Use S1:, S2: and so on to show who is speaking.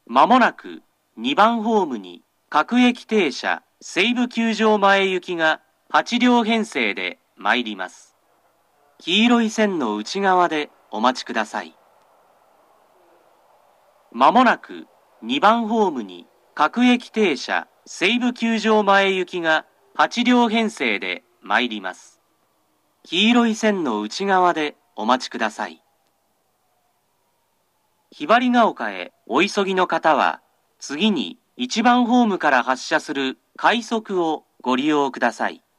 S1: まもなく2番ホームに各駅停車西武球場前行きが8両編成で参ります。黄色い線の内側でお待ちください。まもなく2番ホームに各駅停車西武球場前行きが8両編成で参ります。黄色い線の内側でお待ちください。ひばりが丘へお急ぎの方は、次に1番ホームから発車する快速をご利用ください。